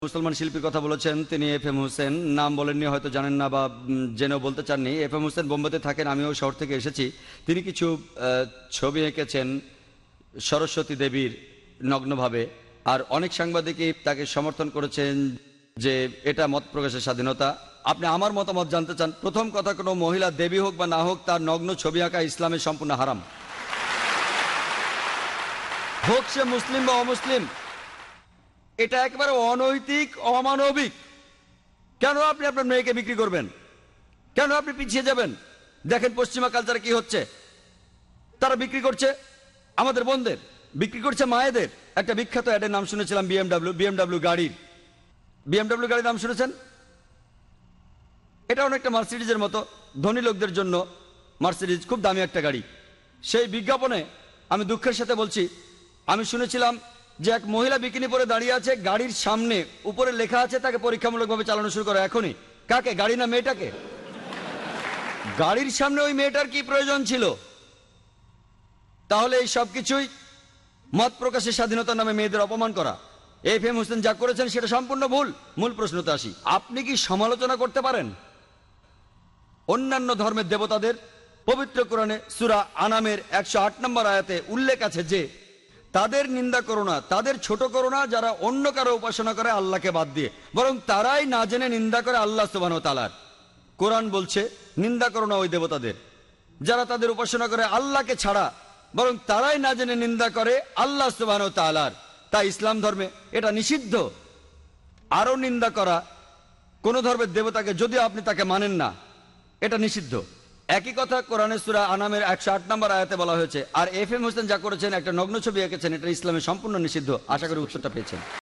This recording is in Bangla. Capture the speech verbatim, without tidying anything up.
মুসলমান শিল্পীর কথা বলেছেন, তিনি এফ এম হোসেন। নাম বলেননি, হয়তো জানেন না বা জেনেও বলতে চাননি। এফ এম হোসেন বোম্বেতে থাকেন, আমিও শহর থেকে এসেছি। তিনি কিছু ছবি এঁকেছেন সরস্বতী দেবীর নগ্নভাবে, আর অনেক সাংবাদিকই তাকে সমর্থন করেছেন যে এটা মত প্রকাশের স্বাধীনতা। আপনি আমার মতামত জানতে চান। প্রথম কথা, কোনো মহিলা দেবী হোক বা না হোক, তার নগ্ন ছবি আঁকা ইসলামে সম্পূর্ণ হারাম। হোক সে মুসলিম বা অমুসলিম, এটা একেবারে অনৈতিক, অমানবিক। কেন আপনি আপনার মেয়েকে বিক্রি করবেন? কেন আপনি পিছিয়ে যাবেন? দেখেন পশ্চিমা কালচারে কি হচ্ছে। তারা বিক্রি করছে আমাদের বোনদের, বিক্রি করছে মায়েদের। একটা বিখ্যাত অ্যাডের নাম শুনেছিলাম, বিএমডাব্লিউ বিএমডাব্লিউ গাড়ির। বিএমডাব্লিউ গাড়ির নাম শুনেছেন? এটা অনেকটা মার্সিডিজের মতো, ধনী লোকদের জন্য মার্সিডিজ খুব দামি একটা গাড়ি। সেই বিজ্ঞাপনে আমি দুঃখের সাথে বলছি, আমি শুনেছিলাম যে এক মহিলা বিকিনি পরে দাঁড়িয়ে আছে, গাড়ির সামনে উপরে লেখা আছে তাকে পরীক্ষামূলকভাবে চালানো শুরু করে এখনই। কাকে? গাড়ি না মেয়েটাকে? গাড়ির সামনে ওই মেয়েটার কি প্রয়োজন ছিল? তাহলে এই সব কিছুই মত প্রকাশের স্বাধীনতার নামে মেয়েদের অপমান করা। এফ এম হোসেন যা করেছেন সেটা সম্পূর্ণ ভুল। মূল প্রশ্নতে আসি, আপনি কি সমালোচনা করতে পারেন অন্যান্য ধর্মের দেবতাদের? পবিত্র কোরআনে সূরা আনামের একশো আট নম্বর আয়াতে উল্লেখ আছে যে তাদের নিন্দা করো না, তাদের ছোট করো না যারা অন্য কারো উপাসনা করে আল্লাহকে বাদ দিয়ে, বরং তারাই না জেনে নিন্দা করে আল্লাহ সুবহানাহু ওয়া তাআলার। কোরআন বলছে নিন্দা করো না ওই দেবতাদের যারা তাদের উপাসনা করে আল্লাহকে ছাড়া, বরং তারাই না জেনে নিন্দা করে আল্লাহ সুবহানাহু ওয়া তাআলার। তাই ইসলাম ধর্মে এটা নিষিদ্ধ। আরো নিন্দা করা কোন ধর্মের দেবতাকে, যদিও আপনি তাকে মানেন না, এটা নিষিদ্ধ। একই কথা কোরআনে সূরা আনামের একশো আট নম্বর আয়াতে বলা হয়েছে। আর এফ এম হোসেন যা করেছেন, একটা নগ্ন ছবি এঁকেছেন, এটা ইসলামে সম্পূর্ণ নিষিদ্ধ। আশা করি উত্তরটা পেয়েছেন।